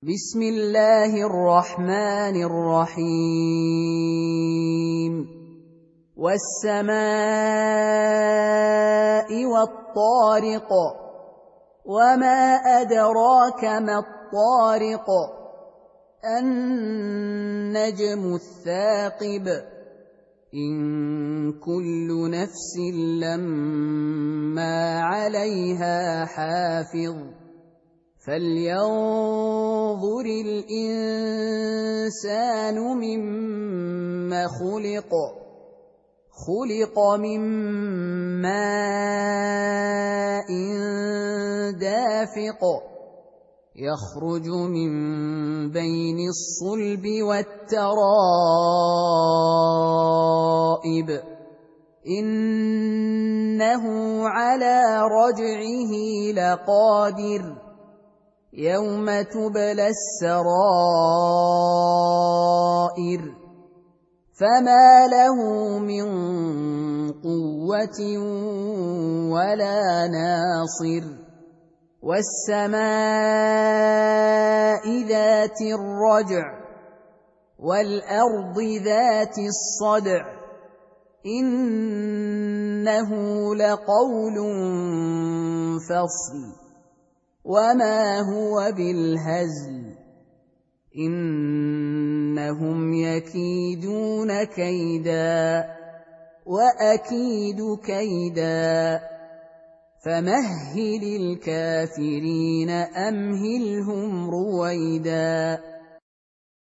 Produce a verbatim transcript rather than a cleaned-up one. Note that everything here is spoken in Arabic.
بسم الله الرحمن الرحيم والسماء والطارق وما أدراك ما الطارق النجم الثاقب إن كل نفس لما عليها حافظ فلينظر الإنسان مما خلق خلق من ماء دافق يخرج من بين الصلب والترائب إنه على رجعه لقادر يوم تبلى السرائر فما له من قوة ولا ناصر والسماء ذات الرجع والأرض ذات الصدع إنه لقول فصل وما هو بالهزل إنهم يكيدون كيدا وأكيد كيدا فمهل الكافرين أمهلهم رويدا